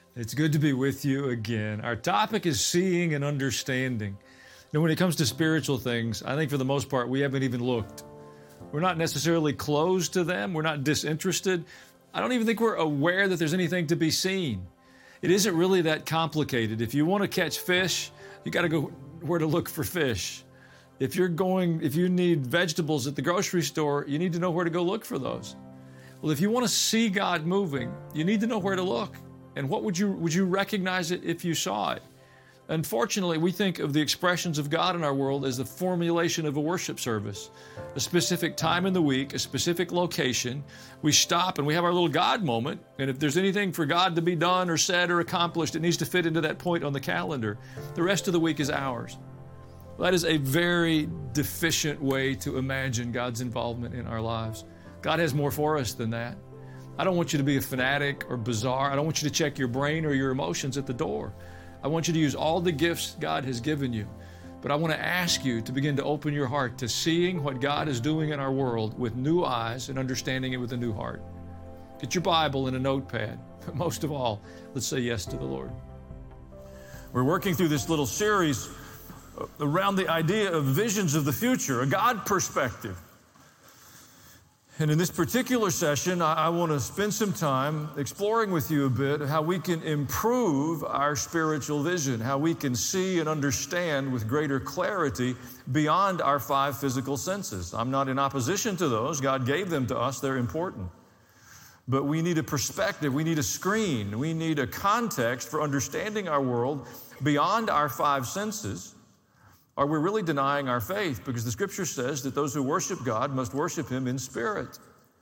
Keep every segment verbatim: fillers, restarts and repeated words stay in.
It's good to be with you again. Our topic is seeing and understanding. You know, when it comes to spiritual things, I think for the most part, we haven't even looked. We're not necessarily closed to them. We're not disinterested. I don't even think we're aware that there's anything to be seen. It isn't really that complicated. If you want to catch fish, you got to go where to look for fish. If you're going, if you need vegetables at the grocery store, you need to know where to go look for those. Well, if you want to see God moving, you need to know where to look. And what would you, would you recognize it if you saw it? Unfortunately, we think of the expressions of God in our world as the formulation of a worship service, a specific time in the week, a specific location. We stop and we have our little God moment. And if there's anything for God to be done or said or accomplished, it needs to fit into that point on the calendar. The rest of the week is ours. That is a very deficient way to imagine God's involvement in our lives. God has more for us than that. I don't want you to be a fanatic or bizarre. I don't want you to check your brain or your emotions at the door. I want you to use all the gifts God has given you. But I want to ask you to begin to open your heart to seeing what God is doing in our world with new eyes and understanding it with a new heart. Get your Bible and a notepad. But most of all, let's say yes to the Lord. We're working through this little series around the idea of visions of the future, a God perspective. And in this particular session, I, I want to spend some time exploring with you a bit how we can improve our spiritual vision, how we can see and understand with greater clarity beyond our five physical senses. I'm not in opposition to those. God gave them to us. They're important. But we need a perspective. We need a screen. We need a context for understanding our world beyond our five senses. Or we're really denying our faith, because the Scripture says that those who worship God must worship Him in spirit.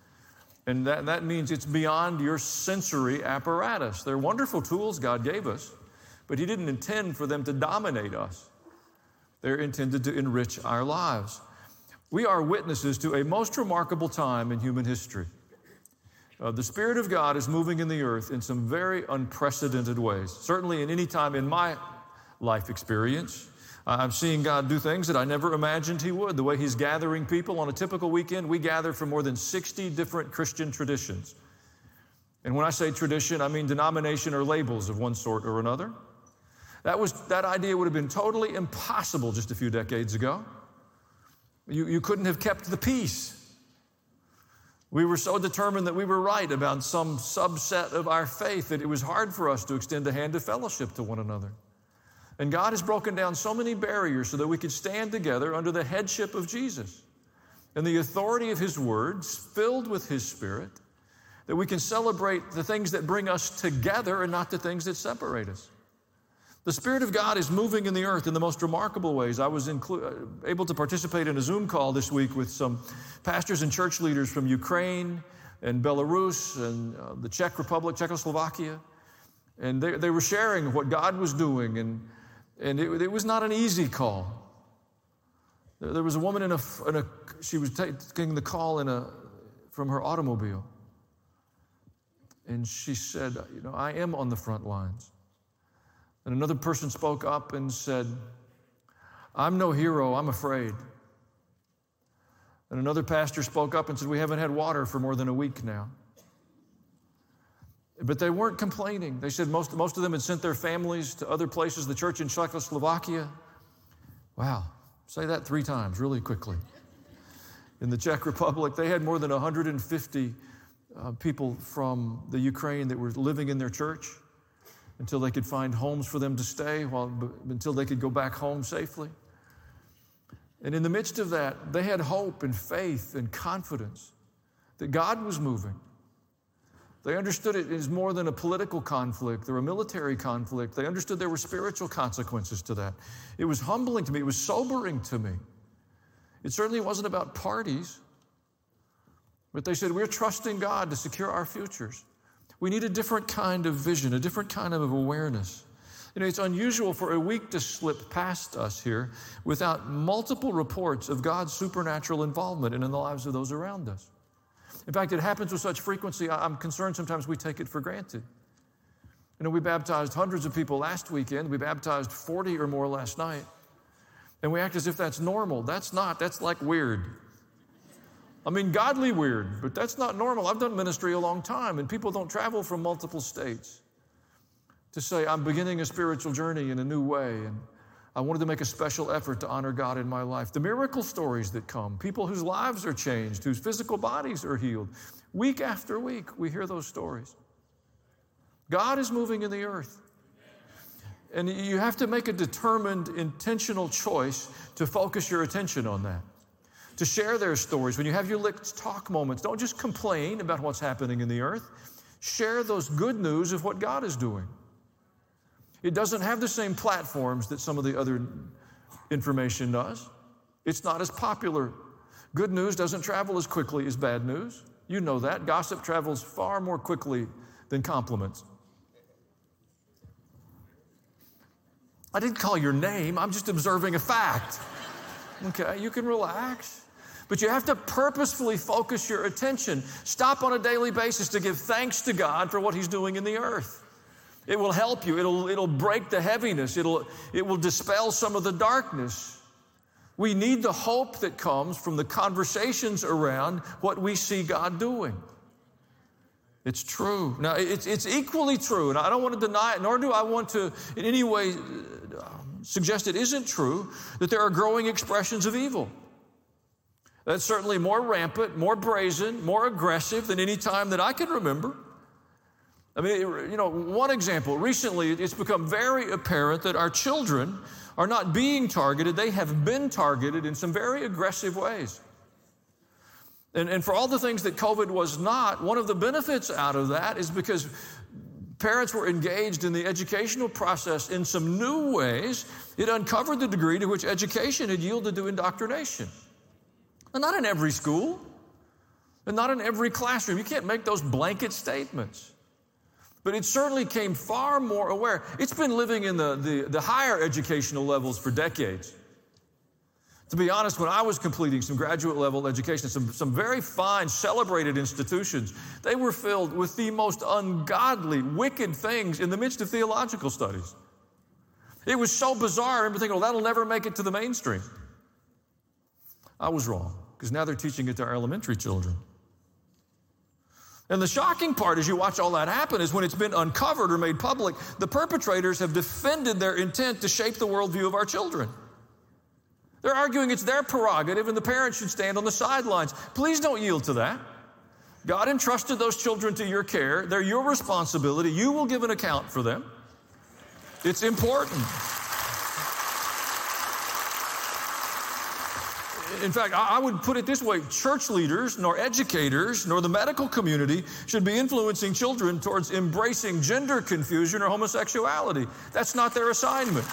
And that, that means it's beyond your sensory apparatus. They're wonderful tools God gave us, but He didn't intend for them to dominate us. They're intended to enrich our lives. We are witnesses to a most remarkable time in human history. Uh, the Spirit of God is moving in the earth in some very unprecedented ways, certainly in any time in my life experience. I'm seeing God do things that I never imagined He would. The way He's gathering people on a typical weekend, we gather from more than sixty different Christian traditions. And when I say tradition, I mean denomination or labels of one sort or another. That was that idea would have been totally impossible just a few decades ago. You, you couldn't have kept the peace. We were so determined that we were right about some subset of our faith that it was hard for us to extend a hand of fellowship to one another. And God has broken down so many barriers so that we could stand together under the headship of Jesus and the authority of His words, filled with His Spirit, that we can celebrate the things that bring us together and not the things that separate us. The Spirit of God is moving in the earth in the most remarkable ways. I was inclu- able to participate in a Zoom call this week with some pastors and church leaders from Ukraine and Belarus and uh, the Czech Republic, Czechoslovakia. And they, they were sharing what God was doing, and And it, it was not an easy call. There, there was a woman in a, in a she was taking the call in a, from her automobile. And she said, you know, I am on the front lines. And another person spoke up and said, I'm no hero, I'm afraid. And another pastor spoke up and said, we haven't had water for more than a week now. But they weren't complaining. They said most, most of them had sent their families to other places, the church in Czechoslovakia. Wow, say that three times really quickly. In the Czech Republic, they had more than one hundred fifty uh, people from the Ukraine that were living in their church until they could find homes for them to stay, while, until they could go back home safely. And in the midst of that, they had hope and faith and confidence that God was moving. They understood it as more than a political conflict or a military conflict. They understood there were spiritual consequences to that. It was humbling to me. It was sobering to me. It certainly wasn't about parties. But they said, we're trusting God to secure our futures. We need a different kind of vision, a different kind of awareness. You know, it's unusual for a week to slip past us here without multiple reports of God's supernatural involvement in the lives of those around us. In fact, it happens with such frequency, I'm concerned sometimes we take it for granted. You know, we baptized hundreds of people last weekend. We baptized forty or more last night. And we act as if that's normal. That's not. That's like weird. I mean, godly weird, but that's not normal. I've done ministry a long time, and people don't travel from multiple states. to say, I'm beginning a spiritual journey in a new way, and I wanted to make a special effort to honor God in my life. The miracle stories that come, people whose lives are changed, whose physical bodies are healed. Week after week, we hear those stories. God is moving in the earth. And you have to make a determined, intentional choice to focus your attention on that, to share their stories. When you have your Let's Talk moments, don't just complain about what's happening in the earth. Share those good news of what God is doing. It doesn't have the same platforms that some of the other information does. It's not as popular. Good news doesn't travel as quickly as bad news. You know that. Gossip travels far more quickly than compliments. I didn't call your name. I'm just observing a fact. Okay, you can relax. But you have to purposefully focus your attention. Stop on a daily basis to give thanks to God for what He's doing in the earth. It will help you. It'll, it'll break the heaviness. It'll, it will dispel some of the darkness. We need the hope that comes from the conversations around what we see God doing. It's true. Now, it's, it's equally true, and I don't want to deny it, nor do I want to in any way suggest it isn't true, that there are growing expressions of evil. That's certainly more rampant, more brazen, more aggressive than any time that I can remember. I mean, you know, one example, recently it's become very apparent that our children are not being targeted, they have been targeted in some very aggressive ways. And, and for all the things that COVID was not, one of the benefits out of that is because parents were engaged in the educational process in some new ways. It uncovered the degree to which education had yielded to indoctrination. And not in every school, and not in every classroom. You can't make those blanket statements. But it certainly came far more aware. It's been living in the, the, the higher educational levels for decades. To be honest, when I was completing some graduate level education, some, some very fine, celebrated institutions, they were filled with the most ungodly, wicked things in the midst of theological studies. It was so bizarre, I remember thinking, well, that'll never make it to the mainstream. I was wrong, because now they're teaching it to our elementary children. And the shocking part as you watch all that happen is when it's been uncovered or made public, the perpetrators have defended their intent to shape the worldview of our children. They're arguing it's their prerogative and the parents should stand on the sidelines. Please don't yield to that. God entrusted those children to your care. They're your responsibility. You will give an account for them. It's important. In fact, I would put it this way. Church leaders, nor educators, nor the medical community should be influencing children towards embracing gender confusion or homosexuality. That's not their assignment.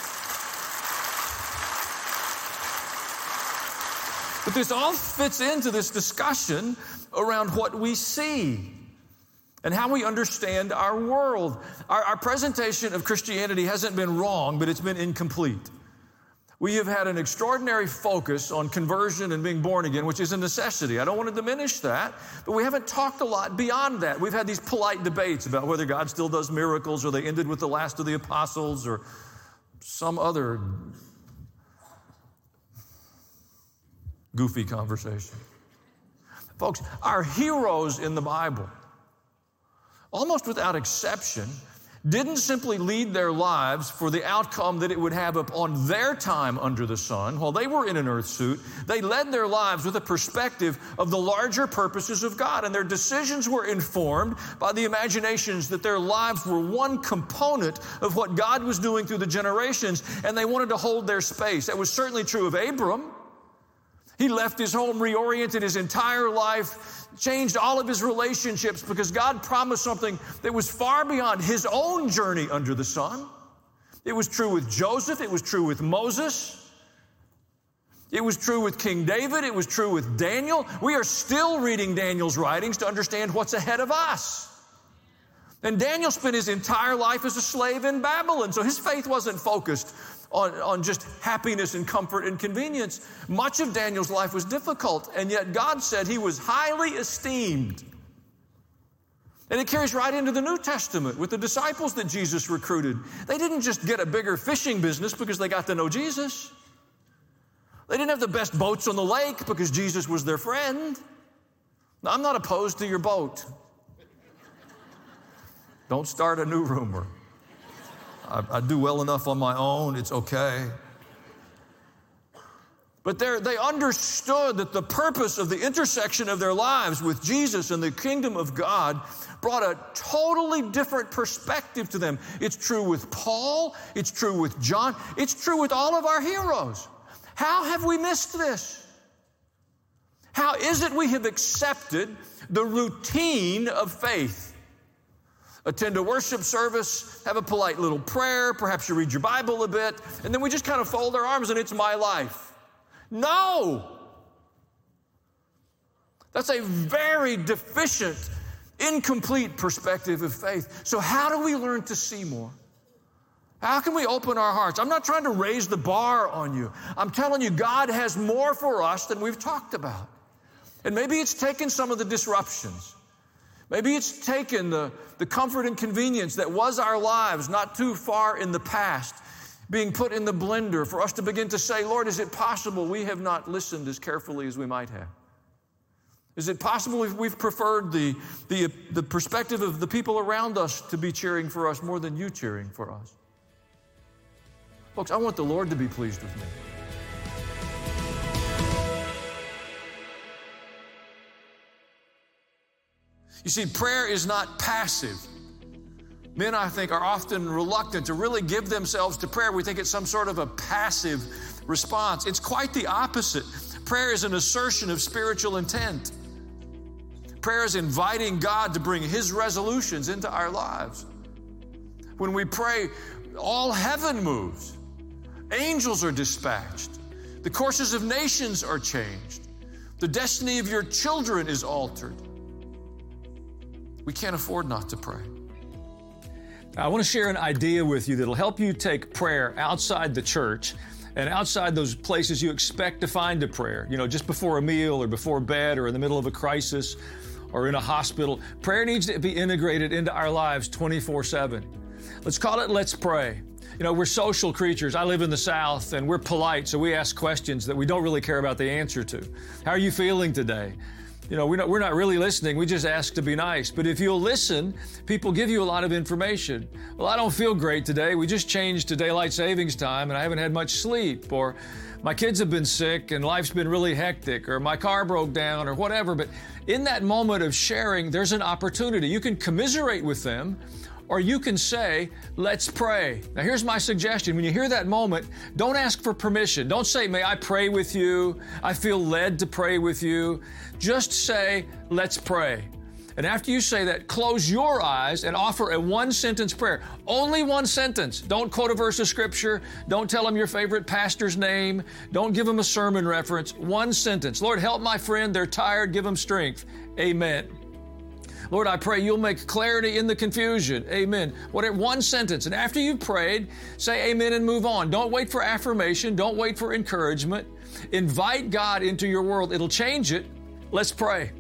But this all fits into this discussion around what we see and how we understand our world. Our, our presentation of Christianity hasn't been wrong, but it's been incomplete. We have had an extraordinary focus on conversion and being born again, which is a necessity. I don't want to diminish that, but we haven't talked a lot beyond that. We've had these polite debates about whether God still does miracles, or they ended with the last of the apostles, or some other goofy conversation. Folks, our heroes in the Bible, almost without exception, didn't simply lead their lives for the outcome that it would have upon their time under the sun. While they were in an earth suit, they led their lives with a perspective of the larger purposes of God, and their decisions were informed by the imaginations that their lives were one component of what God was doing through the generations, and they wanted to hold their space. That was certainly true of Abram. He left his home, reoriented his entire life, changed all of his relationships because God promised something that was far beyond his own journey under the sun. It was true with Joseph. It was true with Moses. It was true with King David. It was true with Daniel. We are still reading Daniel's writings to understand what's ahead of us. And Daniel spent his entire life as a slave in Babylon, so his faith wasn't focused On, on just happiness and comfort and convenience. Much of Daniel's life was difficult, and yet God said he was highly esteemed. And it carries right into the New Testament with the disciples that Jesus recruited. They didn't just get a bigger fishing business because they got to know Jesus. They didn't have the best boats on the lake because Jesus was their friend. Now, I'm not opposed to your boat. Don't start a new rumor. I, I do well enough on my own. It's okay. But they understood that the purpose of the intersection of their lives with Jesus and the kingdom of God brought a totally different perspective to them. It's true with Paul. It's true with John. It's true with all of our heroes. How have we missed this? How is it we have accepted the routine of faith? Attend a worship service, have a polite little prayer, perhaps you read your Bible a bit, and then we just kind of fold our arms and it's my life. No! That's a very deficient, incomplete perspective of faith. So how do we learn to see more? How can we open our hearts? I'm not trying to raise the bar on you. I'm telling you, God has more for us than we've talked about. And maybe it's taken some of the disruptions. Maybe it's taken the, the comfort and convenience that was our lives not too far in the past, being put in the blender for us to begin to say, Lord, is it possible we have not listened as carefully as we might have? Is it possible we've, we've preferred the, the, the perspective of the people around us to be cheering for us more than you cheering for us? Folks, I want the Lord to be pleased with me. You see, prayer is not passive. Men, I think, are often reluctant to really give themselves to prayer. We think it's some sort of a passive response. It's quite the opposite. Prayer is an assertion of spiritual intent. Prayer is inviting God to bring His resolutions into our lives. When we pray, all heaven moves. Angels are dispatched. The courses of nations are changed. The destiny of your children is altered. We can't afford not to pray. I want to share an idea with you that'll help you take prayer outside the church and outside those places you expect to find a prayer. You know, just before a meal or before bed or in the middle of a crisis or in a hospital. Prayer needs to be integrated into our lives twenty-four seven. Let's call it Let's Pray. You know, we're social creatures. I live in the South and we're polite, so we ask questions that we don't really care about the answer to. How are you feeling today? You know, we're not, we're not really listening. We just ask to be nice. But if you'll listen, people give you a lot of information. Well, I don't feel great today. We just changed to daylight savings time and I haven't had much sleep. Or my kids have been sick and life's been really hectic. Or my car broke down or whatever. But in that moment of sharing, there's an opportunity. You can commiserate with them, or you can say, let's pray. Now, here's my suggestion. When you hear that moment, don't ask for permission. Don't say, may I pray with you? I feel led to pray with you. Just say, let's pray. And after you say that, close your eyes and offer a one-sentence prayer. Only one sentence. Don't quote a verse of Scripture. Don't tell them your favorite pastor's name. Don't give them a sermon reference. One sentence. Lord, help my friend. They're tired. Give them strength. Amen. Lord, I pray you'll make clarity in the confusion. Amen. Whatever, one sentence. And after you've prayed, say amen and move on. Don't wait for affirmation. Don't wait for encouragement. Invite God into your world. It'll change it. Let's pray.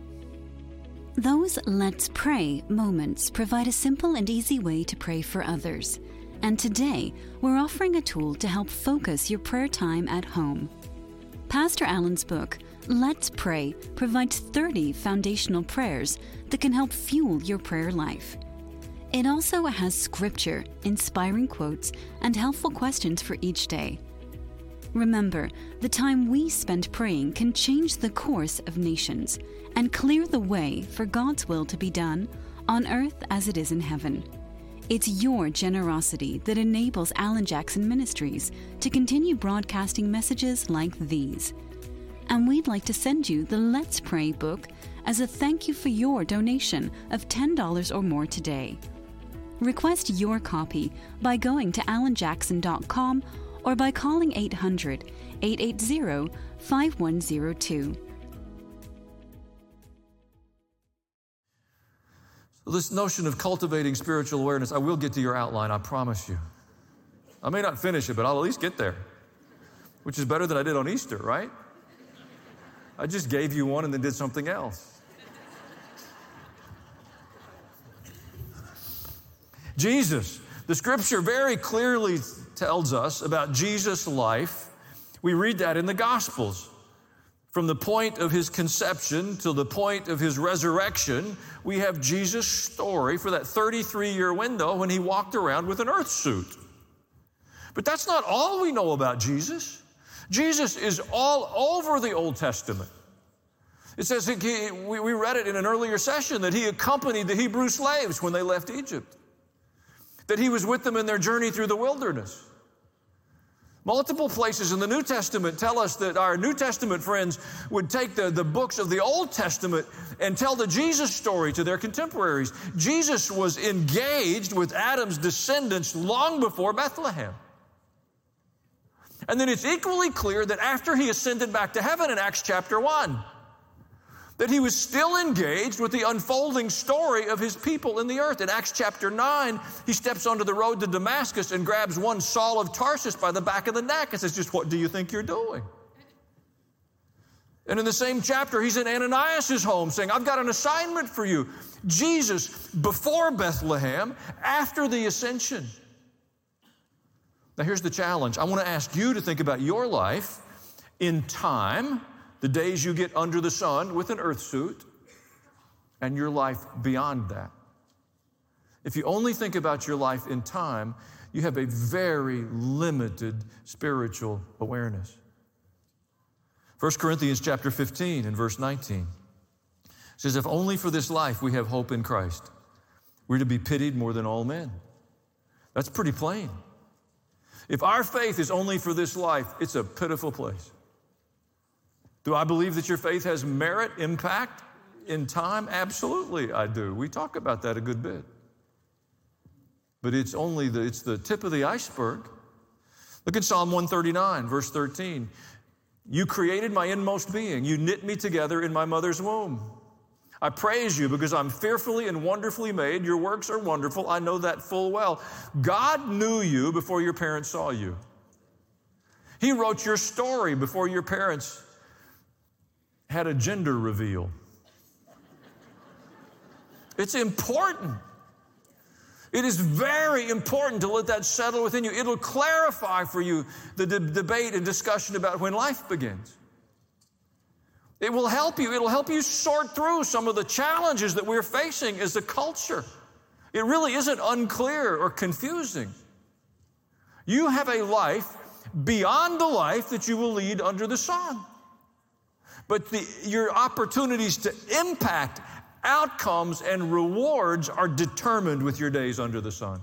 Those Let's Pray moments provide a simple and easy way to pray for others. And today, we're offering a tool to help focus your prayer time at home. Pastor Allen's book, Let's Pray, provides thirty foundational prayers that can help fuel your prayer life. It also has scripture, inspiring quotes, and helpful questions for each day. Remember, the time we spend praying can change the course of nations and clear the way for God's will to be done on earth as it is in heaven. It's your generosity that enables Alan Jackson Ministries to continue broadcasting messages like these. And we'd like to send you the Let's Pray book as a thank you for your donation of ten dollars or more today. Request your copy by going to alan jackson dot com or by calling eight hundred, eight eight zero, five one zero two. So this notion of cultivating spiritual awareness, I will get to your outline, I promise you. I may not finish it, but I'll at least get there, which is better than I did on Easter, right? I just gave you one and then did something else. Jesus. The Scripture very clearly tells us about Jesus' life. We read that in the Gospels. From the point of His conception to the point of His resurrection, we have Jesus' story for that thirty-three year window when He walked around with an earth suit. But that's not all we know about Jesus. Jesus is all over the Old Testament. It says, he, we, we read it in an earlier session, that he accompanied the Hebrew slaves when they left Egypt, that he was with them in their journey through the wilderness. Multiple places in the New Testament tell us that our New Testament friends would take the, the books of the Old Testament and tell the Jesus story to their contemporaries. Jesus was engaged with Adam's descendants long before Bethlehem. And then it's equally clear that after he ascended back to heaven in Acts chapter one, that he was still engaged with the unfolding story of his people in the earth. In Acts chapter nine, he steps onto the road to Damascus and grabs one Saul of Tarsus by the back of the neck and says, just what do you think you're doing? And in the same chapter, he's in Ananias' home saying, I've got an assignment for you. Jesus, before Bethlehem, after the ascension. Now here's the challenge. I want to ask you to think about your life in time, the days you get under the sun with an earth suit, and your life beyond that. If you only think about your life in time, you have a very limited spiritual awareness. First Corinthians chapter fifteen and verse nineteen says, if only for this life we have hope in Christ, we're to be pitied more than all men. That's pretty plain. If our faith is only for this life, it's a pitiful place. Do I believe that your faith has merit, impact in time? Absolutely, I do. We talk about that a good bit. But it's only the, it's the tip of the iceberg. Look at Psalm one thirty-nine, verse thirteen. You created my inmost being. You knit me together in my mother's womb. I praise you because I'm fearfully and wonderfully made. Your works are wonderful. I know that full well. God knew you before your parents saw you. He wrote your story before your parents had a gender reveal. It's important. It is very important to let that settle within you. It'll clarify for you the de- debate and discussion about when life begins. It will help you. It'll help you sort through some of the challenges that we're facing as a culture. It really isn't unclear or confusing. You have a life beyond the life that you will lead under the sun. But the, your opportunities to impact outcomes and rewards are determined with your days under the sun.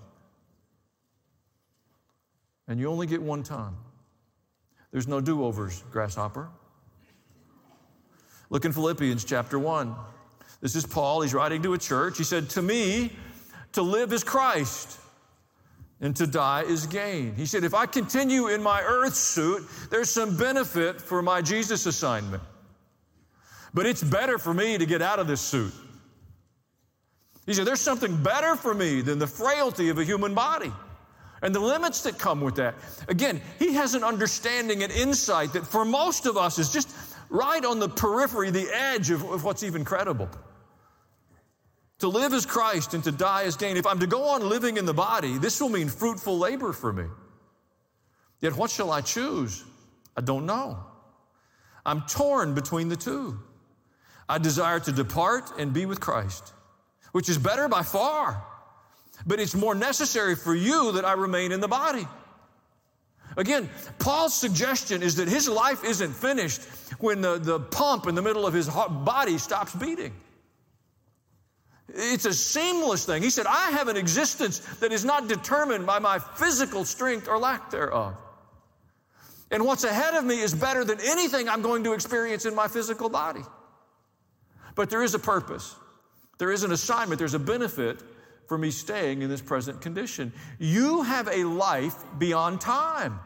And you only get one time. There's no do-overs, grasshopper. Look in Philippians chapter one. This is Paul. He's writing to a church. He said, to me, to live is Christ, and to die is gain. He said, if I continue in my earth suit, there's some benefit for my Jesus assignment. But it's better for me to get out of this suit. He said, there's something better for me than the frailty of a human body and the limits that come with that. Again, he has an understanding and insight that for most of us is just right on the periphery, the edge of, of what's even credible. To live as Christ and to die as gain. If I'm to go on living in the body, this will mean fruitful labor for me. Yet what shall I choose? I don't know. I'm torn between the two. I desire to depart and be with Christ, which is better by far. But it's more necessary for you that I remain in the body. Again, Paul's suggestion is that his life isn't finished when the, the pump in the middle of his body stops beating. It's a seamless thing. He said, I have an existence that is not determined by my physical strength or lack thereof. And what's ahead of me is better than anything I'm going to experience in my physical body. But there is a purpose. There is an assignment. There's a benefit for me staying in this present condition. You have a life beyond time.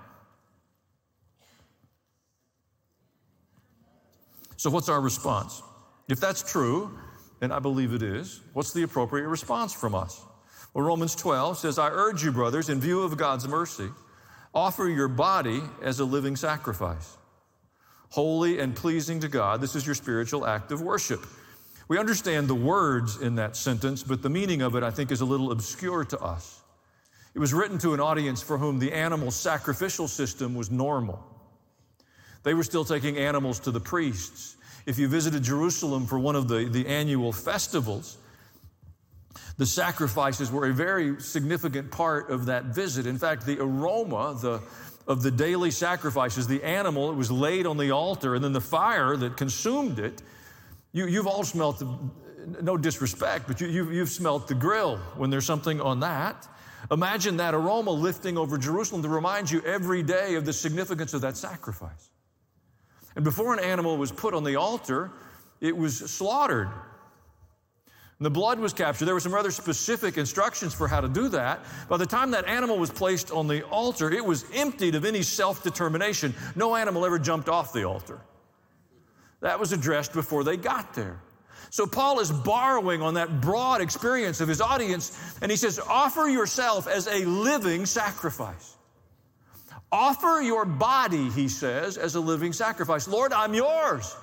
So what's our response? If that's true, and I believe it is, what's the appropriate response from us? Well, Romans twelve says, I urge you, brothers, in view of God's mercy, offer your body as a living sacrifice, holy and pleasing to God. This is your spiritual act of worship. We understand the words in that sentence, but the meaning of it, I think, is a little obscure to us. It was written to an audience for whom the animal sacrificial system was normal. They were still taking animals to the priests. If you visited Jerusalem for one of the, the annual festivals, The sacrifices were a very significant part of that visit. In fact, the aroma the, of the daily sacrifices, the animal that was laid on the altar, and then the fire that consumed it, you, you've all smelt, the, no disrespect, but you, you've, you've smelt the grill when there's something on that. Imagine that aroma lifting over Jerusalem to remind you every day of the significance of that sacrifice. And before an animal was put on the altar, it was slaughtered. And the blood was captured. There were some rather specific instructions for how to do that. By the time that animal was placed on the altar, it was emptied of any self-determination. No animal ever jumped off the altar. That was addressed before they got there. So Paul is borrowing on that broad experience of his audience, and he says, offer yourself as a living sacrifice. Offer your body, he says, as a living sacrifice. Lord, I'm yours.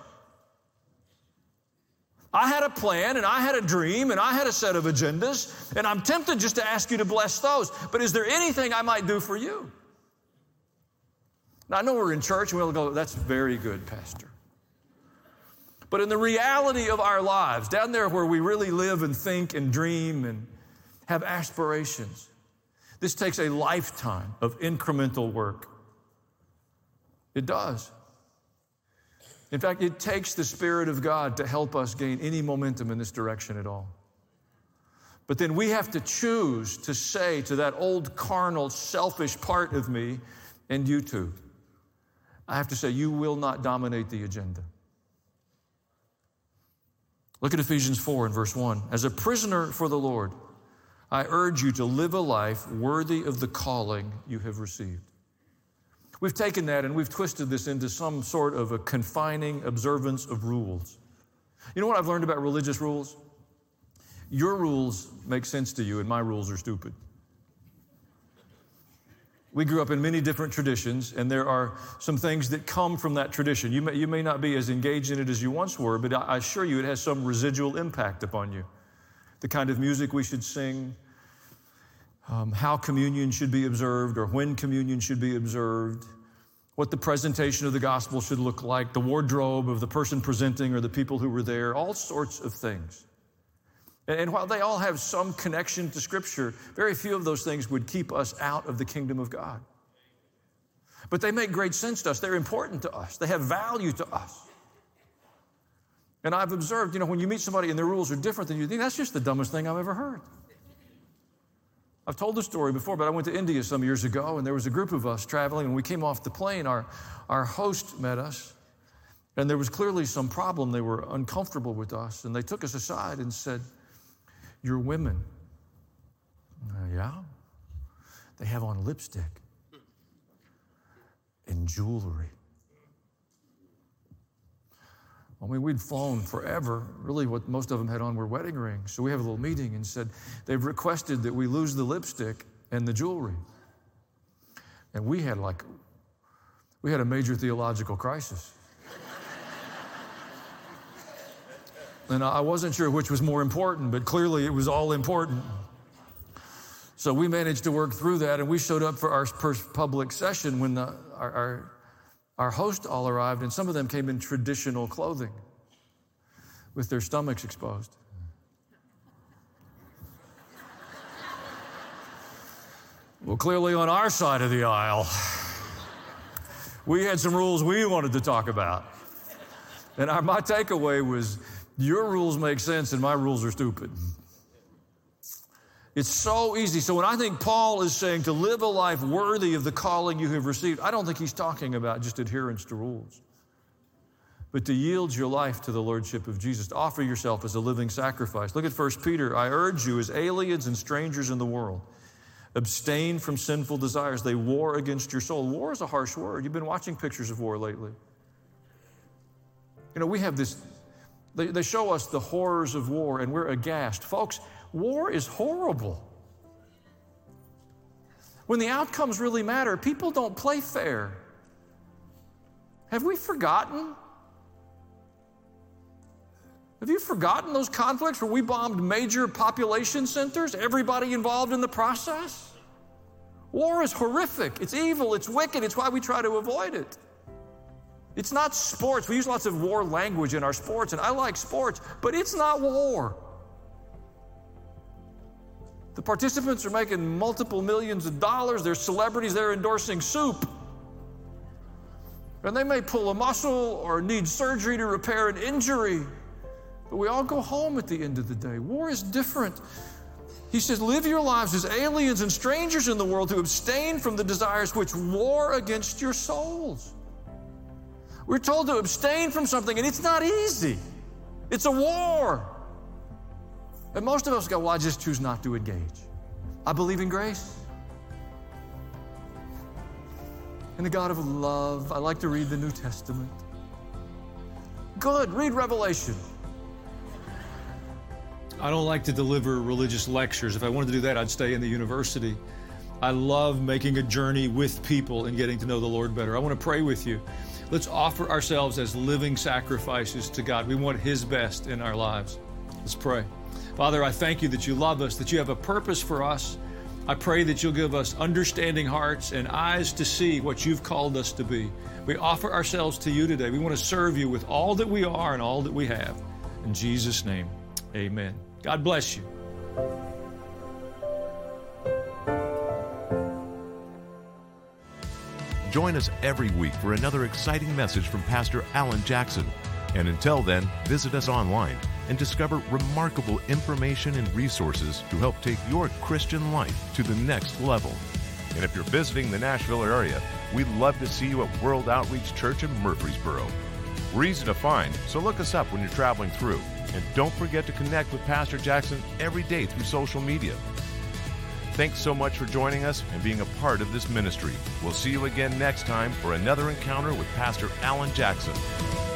I had a plan, and I had a dream, and I had a set of agendas, and I'm tempted just to ask you to bless those. But is there anything I might do for you? Now, I know we're in church, and we'll go, that's very good, Pastor. But in the reality of our lives, down there where we really live and think and dream and have aspirations, this takes a lifetime of incremental work. It does. In fact, it takes the Spirit of God to help us gain any momentum in this direction at all. But then we have to choose to say to that old carnal, selfish part of me, and you too, I have to say, you will not dominate the agenda. Look at Ephesians four and verse one. As a prisoner for the Lord, I urge you to live a life worthy of the calling you have received. We've taken that and we've twisted this into some sort of a confining observance of rules. You know what I've learned about religious rules? Your rules make sense to you and my rules are stupid. We grew up in many different traditions, and there are some things that come from that tradition. You may, you may not be as engaged in it as you once were, but I, I assure you it has some residual impact upon you. The kind of music we should sing, um, how communion should be observed or when communion should be observed, what the presentation of the gospel should look like, the wardrobe of the person presenting or the people who were there, all sorts of things. And while they all have some connection to Scripture, very few of those things would keep us out of the kingdom of God. But they make great sense to us. They're important to us. They have value to us. And I've observed, you know, when you meet somebody and their rules are different than you think, that's just the dumbest thing I've ever heard. I've told this story before, but I went to India some years ago, and there was a group of us traveling, and we came off the plane. Our, our host met us, and there was clearly some problem. They were uncomfortable with us, and they took us aside and said, "You're women." Uh, yeah. They have on lipstick and jewelry. I mean, we'd flown forever. Really, what most of them had on were wedding rings. So we have a little meeting and said, they've requested that we lose the lipstick and the jewelry. And we had like, we had a major theological crisis. And I wasn't sure which was more important, but clearly it was all important. So we managed to work through that, and we showed up for our first public session when the, our, our, our host all arrived, and some of them came in traditional clothing with their stomachs exposed. Well, clearly on our side of the aisle, we had some rules we wanted to talk about. And our, my takeaway was, your rules make sense and my rules are stupid. It's so easy. So when I think Paul is saying to live a life worthy of the calling you have received, I don't think he's talking about just adherence to rules, but to yield your life to the lordship of Jesus, to offer yourself as a living sacrifice. Look at First Peter. I urge you as aliens and strangers in the world, abstain from sinful desires. They war against your soul. War is a harsh word. You've been watching pictures of war lately. You know, we have this, they, they show us the horrors of war and we're aghast. Folks, war is horrible. When the outcomes really matter, people don't play fair. Have we forgotten? Have you forgotten those conflicts where we bombed major population centers, everybody involved in the process? War is horrific. It's evil. It's wicked. It's why we try to avoid it. It's not sports. We use lots of war language in our sports, and I like sports, but it's not war. The participants are making multiple millions of dollars. There's celebrities there endorsing soup. And they may pull a muscle or need surgery to repair an injury. But we all go home at the end of the day. War is different. He says, live your lives as aliens and strangers in the world to abstain from the desires which war against your souls. We're told to abstain from something, and it's not easy. It's a war. And most of us go, well, I just choose not to engage. I believe in grace. And the God of love. I like to read the New Testament. Good, read Revelation. I don't like to deliver religious lectures. If I wanted to do that, I'd stay in the university. I love making a journey with people and getting to know the Lord better. I want to pray with you. Let's offer ourselves as living sacrifices to God. We want His best in our lives. Let's pray. Father, I thank you that you love us, that you have a purpose for us. I pray that you'll give us understanding hearts and eyes to see what you've called us to be. We offer ourselves to you today. We want to serve you with all that we are and all that we have. In Jesus' name, amen. God bless you. Join us every week for another exciting message from Pastor Alan Jackson. And until then, visit us online and discover remarkable information and resources to help take your Christian life to the next level. And if you're visiting the Nashville area, we'd love to see you at World Outreach Church in Murfreesboro. We're easy to find, so look us up when you're traveling through. And don't forget to connect with Pastor Jackson every day through social media. Thanks so much for joining us and being a part of this ministry. We'll see you again next time for another encounter with Pastor Alan Jackson.